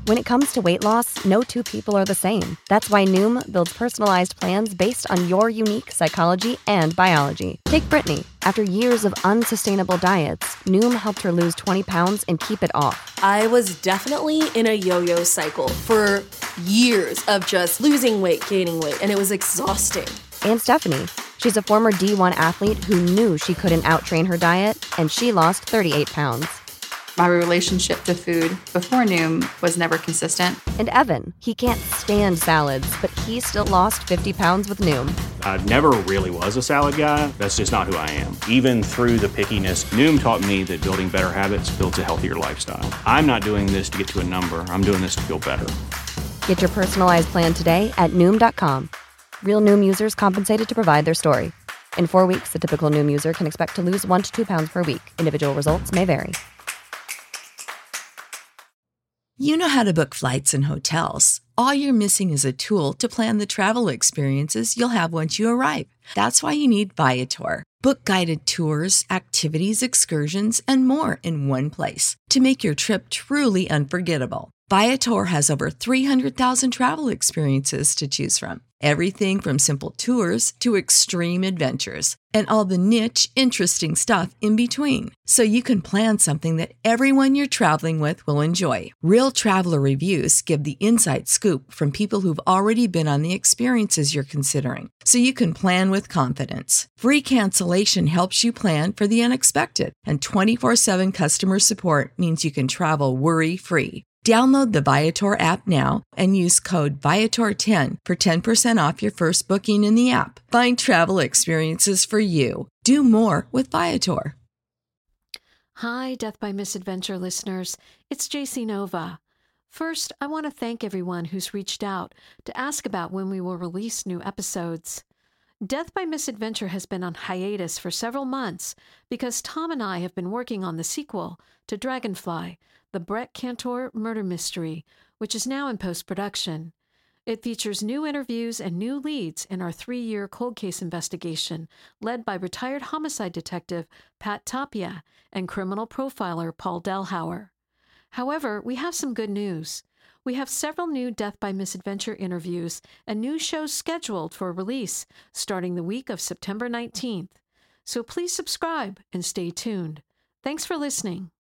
When it comes to weight loss, no two people are the same. That's why Noom builds personalized plans based on your unique psychology and biology. Take Brittany. After years of unsustainable diets, Noom helped her lose 20 pounds and keep it off. I was definitely in a yo-yo cycle for years of just losing weight, gaining weight, and it was exhausting. And Stephanie. She's a former D1 athlete who knew she couldn't outtrain her diet, and she lost 38 pounds. My relationship to food before Noom was never consistent. And Evan, he can't stand salads, but he still lost 50 pounds with Noom. I never really was a salad guy. That's just not who I am. Even through the pickiness, Noom taught me that building better habits builds a healthier lifestyle. I'm not doing this to get to a number. I'm doing this to feel better. Get your personalized plan today at Noom.com. Real Noom users compensated to provide their story. In 4 weeks, the typical Noom user can expect to lose 1 to 2 pounds per week. Individual results may vary. You know how to book flights and hotels. All you're missing is a tool to plan the travel experiences you'll have once you arrive. That's why you need Viator. Book guided tours, activities, excursions, and more in one place to make your trip truly unforgettable. Viator has over 300,000 travel experiences to choose from. Everything from simple tours to extreme adventures and all the niche, interesting stuff in between. So you can plan something that everyone you're traveling with will enjoy. Real traveler reviews give the inside scoop from people who've already been on the experiences you're considering. So you can plan with confidence. Free cancellation helps you plan for the unexpected. And 24/7 customer support means you can travel worry-free. Download the Viator app now and use code Viator10 for 10% off your first booking in the app. Find travel experiences for you. Do more with Viator. Hi, Death by Misadventure listeners. It's JC Nova. First, I want to thank everyone who's reached out to ask about when we will release new episodes. Death by Misadventure has been on hiatus for several months because Tom and I have been working on the sequel to Dragonfly, the Brett Cantor murder mystery, which is now in post-production. It features new interviews and new leads in our 3-year cold case investigation led by retired homicide detective Pat Tapia and criminal profiler Paul Delhauer. However, we have some good news. We have several new Death by Misadventure interviews and new shows scheduled for release starting the week of September 19th. So please subscribe and stay tuned. Thanks for listening.